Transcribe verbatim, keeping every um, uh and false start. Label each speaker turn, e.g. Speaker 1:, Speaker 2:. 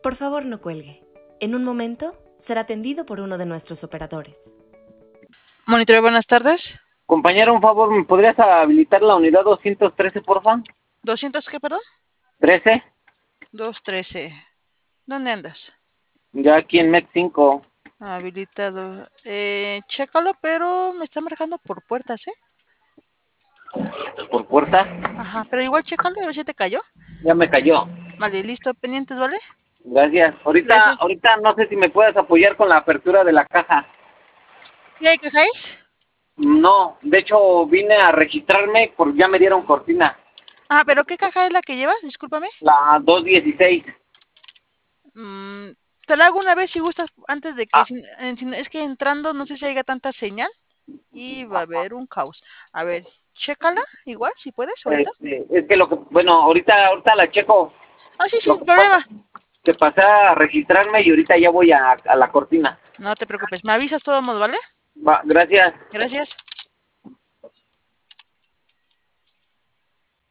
Speaker 1: Por favor, no cuelgue. En un momento será atendido por uno de nuestros operadores.
Speaker 2: Monitoreo, buenas tardes.
Speaker 3: Compañero, un favor, ¿me podrías habilitar la unidad doscientos trece, porfa?
Speaker 2: ¿doscientos qué, perdón?
Speaker 3: ¿trece?
Speaker 2: doscientos trece. ¿Dónde andas?
Speaker 3: Ya aquí en Met cinco.
Speaker 2: Habilitado. Eh, chécalo, pero me está marcando por puertas, ¿eh?
Speaker 3: ¿Por puerta?
Speaker 2: Ajá, pero igual chécalo, a ver si te cayó.
Speaker 3: Ya me cayó.
Speaker 2: Vale, listo, pendientes, ¿vale?
Speaker 3: Gracias. Ahorita,
Speaker 2: Gracias.
Speaker 3: ahorita no sé si me puedes apoyar con la apertura de la caja.
Speaker 2: ¿Qué caja es?
Speaker 3: No, de hecho vine a registrarme porque ya me dieron cortina.
Speaker 2: Ah, pero ¿qué caja es la que llevas? Discúlpame.
Speaker 3: La doscientos dieciséis.
Speaker 2: Mm, te la hago una vez si gustas, antes de que...
Speaker 3: Ah,
Speaker 2: sin- en- sin- es que entrando no sé si haya tanta señal y va a haber un caos. A ver, chécala, igual, si puedes, ahorita.
Speaker 3: este, es que lo que, bueno, ahorita, ahorita la checo.
Speaker 2: Ah, sí,
Speaker 3: Lo
Speaker 2: sin
Speaker 3: que pasa,
Speaker 2: problema.
Speaker 3: que pasé a registrarme y ahorita ya voy a, a la cortina.
Speaker 2: No te preocupes, me avisas todo modo, ¿vale?
Speaker 3: Va, gracias.
Speaker 2: Gracias.